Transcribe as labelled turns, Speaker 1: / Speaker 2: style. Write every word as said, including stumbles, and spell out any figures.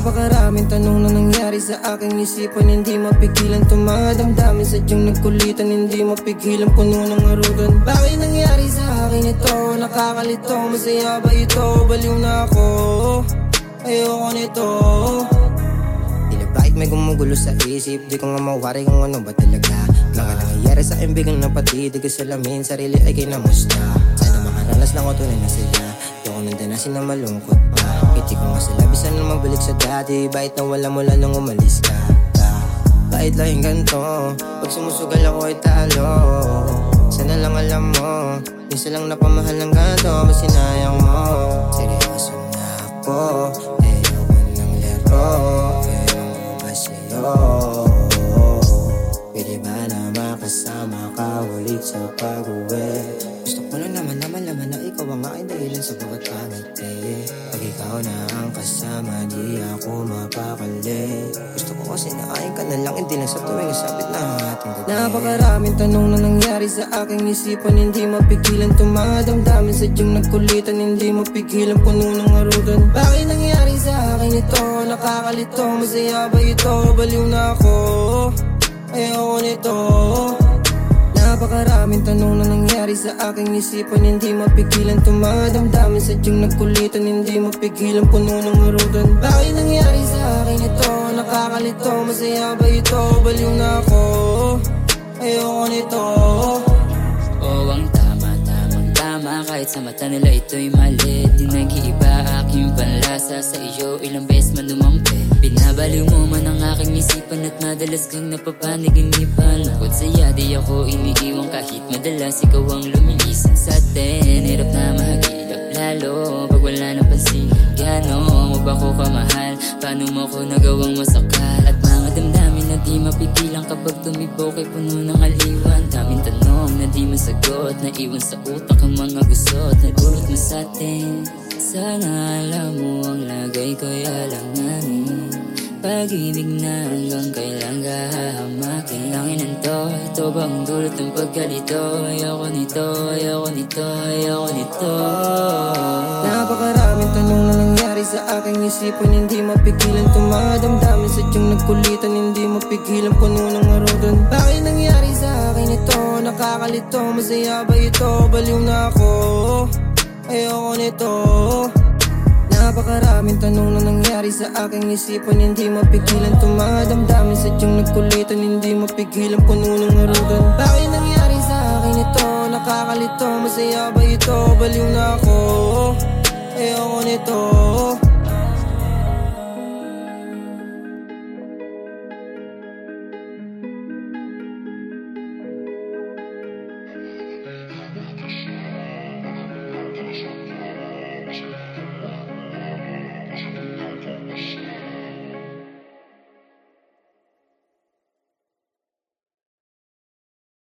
Speaker 1: Napakaraming tanong na nangyari sa aking isipan, hindi mapigilan mga damdamin, sadyang nagkulitan, hindi mapigilan, puno ng arugan. Bakit nangyari sa akin ito? Nakakalito, masaya ba ito? Baliw na ako, ayoko nito. Tila bakit may gumugulo sa isip, di ko nga mawari kung ano ba talaga. Mga nangyayari sa aking bigang napati, di ko salamin, sarili ay kinamusta. Sana makaranas lang ko tunay na saya, di ako nandanasin na malungkot pa. Ngiti ko nga sa labi, sana mabalik sa dati, bakit nawala mula nung umalis ka? Bakit laging ganito? Pag sumusugal ako ay talo. Sana lang alam mo, minsan lang napamahal ng ganito, mas sinayang mo. Seryoso na ako, ayoko ng laro, ewan ko ba sa'yo? Pwede ba na makasama ka ulit sa pag-uwi? Gusto ko lang naman naman naman na ikaw ang aking dahilan sa bawat pangiti. Pag ikaw na ang kasama, di ako mapakali. Gusto ko kasi na ayon ka na lang, hindi lang sa tuwing nasabit na ang ating gabi. Napakaraming tanong na nangyari sa aking isipan, hindi mapigilan mga damdamin, sadyang nagkulitan, hindi mapigilan, puno ng arugan. Bakit nangyari sa akin ito? Nakakalito, masaya ba ito? Baliw na ako, ayoko nito. Napakaraming tanong na nangyari sa aking isipan, hindi mapigilan mga damdamin, sadyang nagkulitan, hindi mapigilan, puno ng arugan. Bakit nangyari sa akin ito? Nakakalito, masaya ba ito? Baliw na ako, ayoko nito.
Speaker 2: Oo, ang tama, tamang tama, kahit sa mata nila ito'y mali. Di nag-iiba aking panlasa sa iyo, ilang beses man dumampi. Binabaliw mo man ang aking isipan at madalas kang napapaniginipan. Bukod saya, di ako iniiwan kahit madalas ikaw ang lumilisan sa atin. Hirap na mahagilap lalo pag wala nang pansin. Gano'n mo ba ko kamahal? Paano mo ko nagawang masakal? At mga damdamin na di mapigilan kapag tumibok ay puno ng aliwan. Daming tanong na di masagot, naiwan sa utak ang mga gusot na dulot mo sa atin. Sana alam mo ang lagay ko'y alanganin, pag-ibig na hanggang kailan kahahamakin. Langinan to, ito ba ang dulot ng pagkalito? Ayoko nito, ayoko nito, ayoko nito.
Speaker 1: Napakaraming tanong na nangyari sa aking isipan, hindi mapigilan mga damdamin, sadyang nagkulitan, hindi mapigilan, puno ng arugan. Bakit nangyari sa akin ito? Nakakalito, masaya ba ito? Baliw na ako, ayoko nito. Napakaraming tanong na nangyari sa aking isipan, hindi mapigilan mga damdamin, sadyang nagkulitan, hindi mapigilan, puno ng arugan. Bakit nangyari sa akin ito? Nakakalito, masaya ba ito? Baliw na ako, ayoko nito.